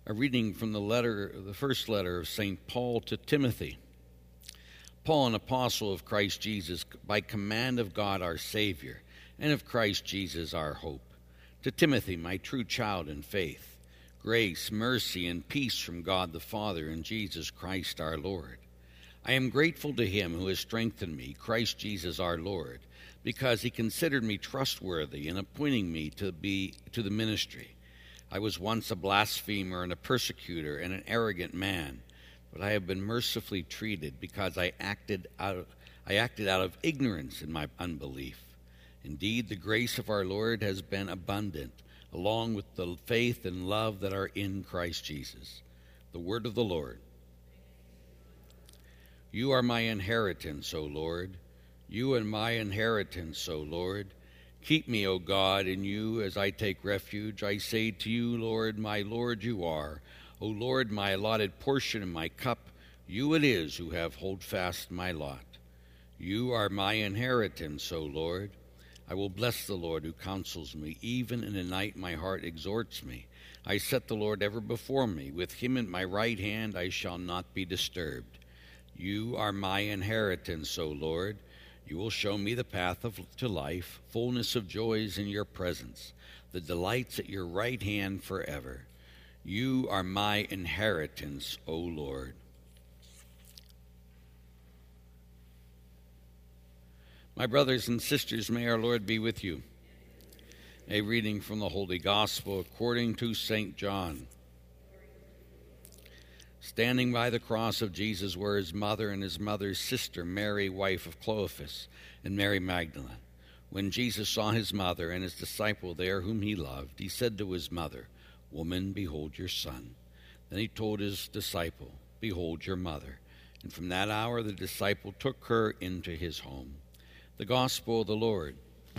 A reading from the first letter of St. Paul to Timothy. Paul, an apostle of Christ Jesus, by command of God our Savior, and of Christ Jesus our hope. To Timothy, my true child in faith, grace, mercy, and peace from God the Father and Jesus Christ our Lord. I am grateful to him who has strengthened me, Christ Jesus our Lord, because he considered me trustworthy in appointing me to the ministry. I was once a blasphemer and a persecutor and an arrogant man, but I have been mercifully treated because I acted out of ignorance in my unbelief. Indeed, the grace of our Lord has been abundant, along with the faith and love that are in Christ Jesus. The word of the Lord. You are my inheritance, O Lord. You are my inheritance, O Lord. Keep me, O God, in you as I take refuge. I say to you, Lord, my Lord, you are. O Lord, my allotted portion and my cup, you it is who have hold fast my lot. You are my inheritance, O Lord. I will bless the Lord who counsels me. Even in the night my heart exhorts me. I set the Lord ever before me. With him at my right hand I shall not be disturbed. You are my inheritance, O Lord. You will show me the path to life, fullness of joys in your presence, the delights at your right hand forever. You are my inheritance, O Lord. My brothers and sisters, may our Lord be with you. A reading from the Holy Gospel according to St. John. Standing by the cross of Jesus were his mother and his mother's sister, Mary, wife of Clopas, and Mary Magdalene. When Jesus saw his mother and his disciple there whom he loved, he said to his mother, Woman, behold your son. Then he told his disciple, Behold your mother. And from that hour the disciple took her into his home. The Gospel of the Lord.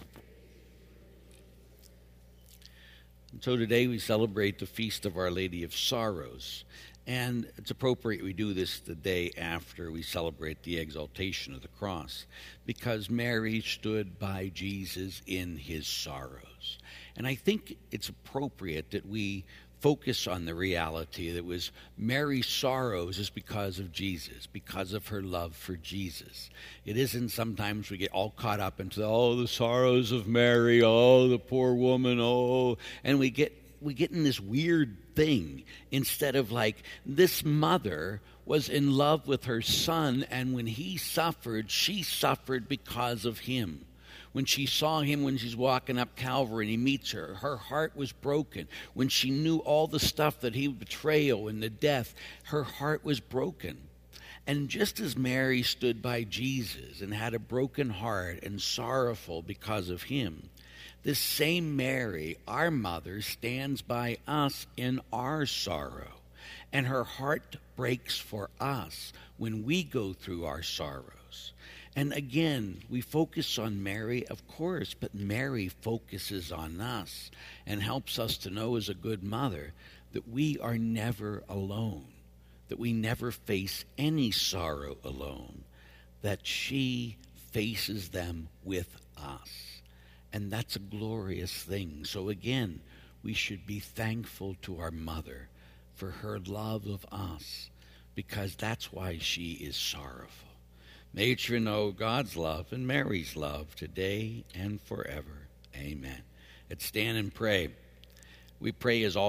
And so today we celebrate the Feast of Our Lady of Sorrows. And it's appropriate we do this the day after we celebrate the exaltation of the cross, because Mary stood by Jesus in his sorrows. And I think it's appropriate that we focus on the reality that was Mary's sorrows is because of Jesus, because of her love for Jesus. It isn't sometimes we get all caught up into, the sorrows of Mary, the poor woman, and we get in this weird thing instead of like this mother was in love with her son, and when he suffered, she suffered because of him. When she saw him when she's walking up Calvary and he meets her, her heart was broken. When she knew all the stuff that he betrayal and the death, her heart was broken. And just as Mary stood by Jesus and had a broken heart and sorrowful because of him, this same Mary, our mother, stands by us in our sorrow. And her heart breaks for us when we go through our sorrows. And again, we focus on Mary, of course, but Mary focuses on us and helps us to know as a good mother that we are never alone, that we never face any sorrow alone, that she faces them with us. And that's a glorious thing. So again, we should be thankful to our mother for her love of us, because that's why she is sorrowful. May you know God's love and Mary's love today and forever. Amen. Let's stand and pray. We pray as all